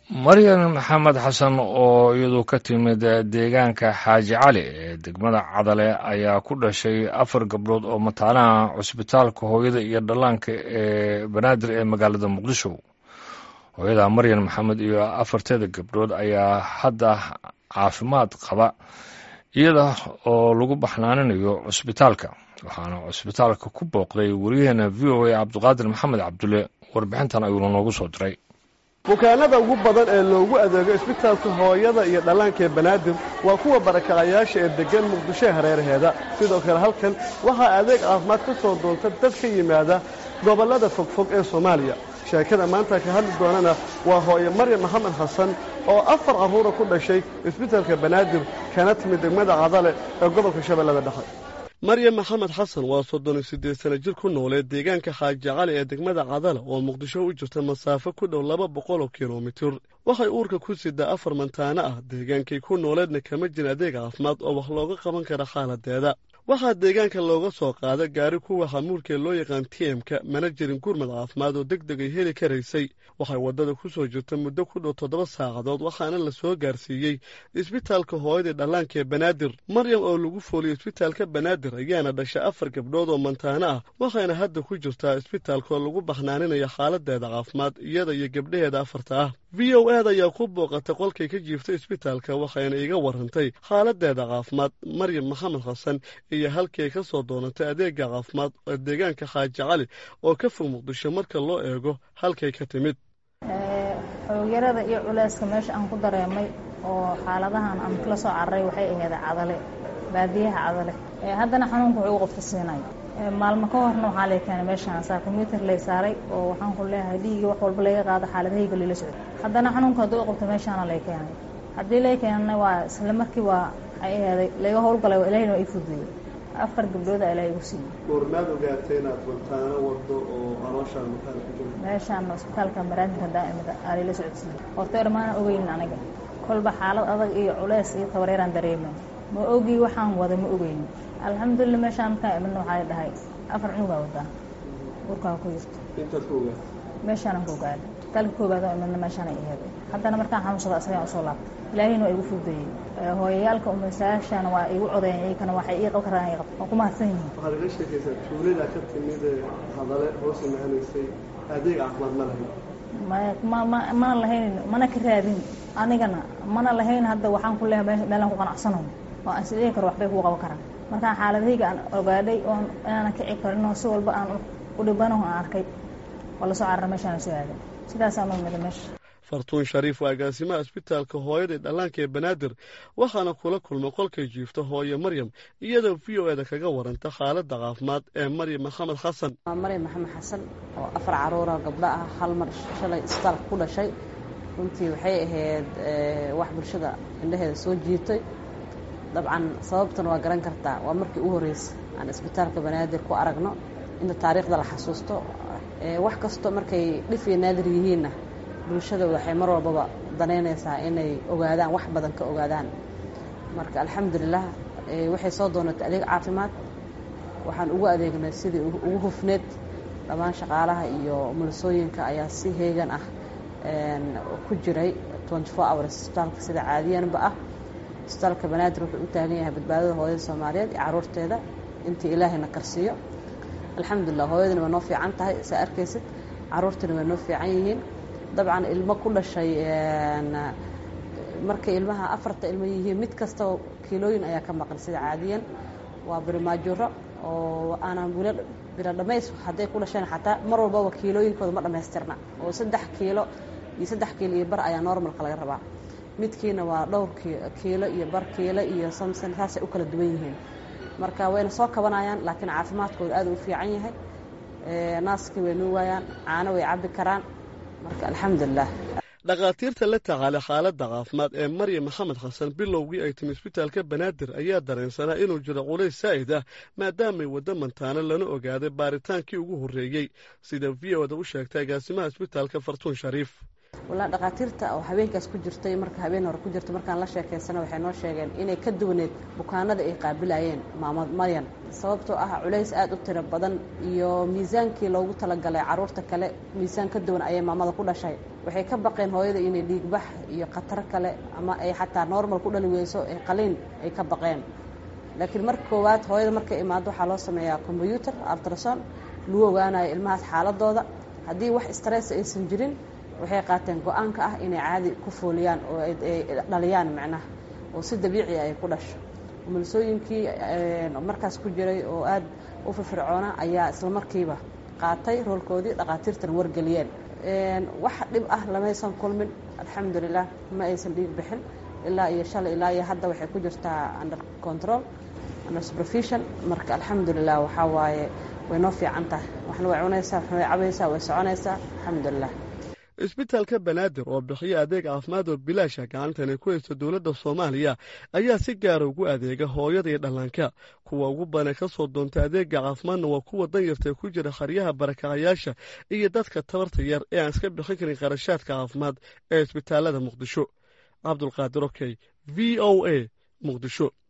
maryan maxamed xasan oo iyadu ka timid deegaanka xaaji cali ee degmada cadale ayaa ku dhashay 4 gabdhood oo mataanaha cusbitaalka hooyada iyo dhallaanka ee banaadir ee magaalada muqdisho. hooyada maryan maxamed iyo 4teeda gabdhood ayaa hadda caafimaad qaba iyada oo lagu baxnaaninayo cusbitaalka, waxaana cusbitaalka ku booqday wariyaheena VOA cabdiqaadir maxamed cabdulle. warbixintan ayuuna noogu soo diray. bukaanada ugu badan ee loogu adeego isbitaalka hooyada iyo dhallaanka ee banaadir waa kuwa barakacayaasha ee degan muqdisho hareeraheeda. sidoo kale halkan waxaa adeeg caafimaad ka soo doonta dad ka yimaada gobollada fogfog ee Soomaaliya. sheekada maanta ka hadli doonana waa hooyo maryan maxamed xasan oo 4 carruur ku dhashay isbitaalka banaadir kana timid degmada cadale ee gobolka shabeellada dhexe. maryan maxamed xasan waa 38 sano jir ku nool deegaanka xaaji cali ee degmada cadale oo muqdisho u jirta masaafo ku dhow 200 kiiloomitir. waxay uurka ku sidaa 4 mantaano ah. deegaankay ku nooleedna kama jira adeeg caafimaad oo wax looga qaban kara xaaladeeda. waxaa deegaanka looga soo qaaday gaari kuwa xamuulka loo yaqaan TM-ka, mana jirin gurmad caafimaad oo degdeg ay heli karaysay. waxay wadada ku soo jirta muddo ku dhow 7 saacadood, waxaana la soo gaarsiiyey isbitaalka hooyada dhallaanka ee banaadir. maryam oo lagu fooliyey isbitaalka banaadir ayaana dhashay 4 gabdhood oo mantaano ah, waxayna hadda ku jirtaa isbitaalka oo lagu baxnaaninayo xaaladeeda caafimaad iyada iyo gabdhaheeda 4 ah. VOA ayaa ku booqatay qolkay ka jiiftay isbitaalka, waxayna iga warantay xaaladeeda caafimaad maryan maxamed xasan iyo halkii ka soo doonatay adeega caafimaad ee deegaanka xaaji cali oo ka fog muqdisho marka loo eego halkay ka timid. xoogyarada iyo culeyska meesha aan ku dareemay oo xaaladahan aan kala soo carray waxay ahayd cadale, baadiyaha cadale. haddana xanuunku wuxuu qofka siinay maalmo ka horna waxaa la keenay meeshaan saa kombiyuutar lay saaray oo waxaan ku leeyahay dhiigii wax walba laga qaado xaaladahayga lala socdo. haddana xanuunka hadduu qabto meeshaana lay keenay. haddii lay keenay waa isla markii waa ay ahayd laga howlgalay oo ilaahayna ay fududeeyay. 4 gabdhood ayaa ilaahay u siiyay. goormaad ogaatay inaad mantaano wado oo alooshaan mantaano ku jirto? meeshaan isbitaalka Banaadir daa'imada ay la socodsiiyay. horta irmaan ogeyn aniga kolba xaalad adag iyo culeys iyo tabareeran dareemay. ma ogi waxaan wada ma ogeyn. alxamdulillah meeshaan ka imanno waxay dhahay 4 cunug baa wada urka ku jirto. inta ku ogaa meeshaan ku ogaa talka koobaad oo imanno meeshaan ay ahayd. haddana markaan xanuunsada asaga soo laabtay ilaahayna ay igu fududeeyay. hooyayaalka umasaashana waa igu codeeyay kana waxay ii qab karaan iga qab kuma hadsan yihiin. waxaad iga sheekaysaa tuulada ka timid hadale hoos imaanaysay adeeg caafimaad ma lahayn mana ka raadin anigana mana lahayn. hadda waxaan ku leeyahay meelaan ku qanacsano oo aan sidee karo waxbay ku qaban karaan. markaan xaaladayga aan ogaaday oo inaan kici karin oo si walba aan u dhibanaho aan arkay wala soo carray meeshaan soo aaday. sidaas aan u mid meesha. fartuun shariif waa agaasimaha isbitaalka hooyada dhallaanka ee banaadir, waxaana kula kulmay qolkay jiifta hooyo maryam iyadoo VOA-da kaga waranta xaaladda caafimaad ee maryan maxamed xasan. maryan maxamed xasan oo 4 carruur oo gabdho ah hal mar shalay isbitaalka ku dhashay. runtii waxay ahayd wax bulshada indhaheeda soo jiitay. dabcan sababtana waa garan kartaa, waa markii u horeysay aan isbitaalka banaadir ku aragno inta taariikhda la xasuusto. wax kasto markay dhif iyo naadir yihiinna bulshada waxay mar walbaba danaynaysaa inay ogaadaan, wax badan ka ogaadaan. marka alxamdulilah waxay soo doonatay adeeg caafimaad. waxaan ugu adeegnay sidii ugu hufneed. dhammaan shaqaalaha iyo mulasooyinka ayaa si heegan ah ku jiray 24 hours isbitaalka sida caadiyanba ah. isbitaalka banaadir wuxuu u taagan yahay badbaadada hooyada Soomaaliyeed iyo carruurteeda intii ilaahayna karsiyo. alxamdulilah hooyadana waa noo fiican tahay, saa arkaysid carruurtana waa noo fiican yihiin. dabcan ilmo ku dhashay markay ilmaha 4 ilmo yihiin mid kasta kiilooyin ayaa ka maqan sida caadiyan. waa barimaajuro oo aanan bila dhamays hadday ku dhasheen xataa mar walbaba kiilooyinkooda ma dhamaystirna oo 3 kiilo iyo 3 kiilo iyo bar ayaa normalka laga rabaa. midkiina waa dhowr kiilo iyo bar kiilo iyo somsan taasay u kala duwan yihiin. marka wayna soo kabanayaan laakiin caafimaadkooda aad u fiican yahay. naaskii way nuugayaan, caano way cabbi karaan. marka alxamdulilah. dhakhaatiirta la tacaalay xaaladda caafimaad ee maryan maxamed xasan bilowgii ay timi isbitaalka banaadir ayaa dareensanaa inuu jiro culays saa'id ah maadaamay waddo mantaano lana ogaaday baaritaankii ugu horreeyey, sida VOA-da u sheegtay agaasimaha isbitaalka fartuun shariif. walaa dhaqaatiirta oo habeenkaas ku jirtay marka habeen hore ku jirtay markaan la sheekaysana waxay noo sheegeen inay ka duwaneed bukaanada ay qaabilayeen maamad Maryan sababtoo ah culays aad u tiro badan iyo miisaankii loogu talagalay caruurta kale miisaan ka duwan ayay maamada ku dhashay waxay ka baqeen hooyada inay dhiig bax iyo khatar kale ama ay xataa normal ku dhali weyso ee qaliin ay ka baqeen laakiin marka koowaad hooyada markay imaado waxaa loo sameeyaa computer ultrasound lagu ogaanayo ilmahaas xaaladooda haddii wax stress aysan jirin waxay qaateen go'aanka ah inay caadi ku fooliyaan oo ay dhaliyaan macnaha oo si dabiici ah ay ku dhasho umulsooyinkii markaas ku jiray oo aad u firfircoona ayaa isla markiiba qaatay roolkoodii dhaqaatiirtan wargeliyeen wax dhib ah lamaysan kulmin alxamdulilah ma aysan dhiig bixin ilaa iyo shalay ilaa iyo hadda waxay ku jirtaa under control under supervision marka alxamdulilah waxaa waaye way noo fiican tahay waxna way cunaysaa waxna way cabaysaa way soconaysaa alxamdulilah isbitaalka banaadir oo bixiya adeeg caafimaad oo bilaasha gacantan ay ku haysto dowladda Soomaaliya ayaa si gaar ugu adeega hooyada iyo dhallaanka kuwa ugu badan ka soo doonta adeega caafimaadna waa kuwa danyarta ku jira xaryaha barakacayaasha iyo dadka tabarta yar ee aan iska bixin karin qarashaadka caafimaad ee isbitaalada Muqdisho Cabdulqaadir Okey VOA Muqdisho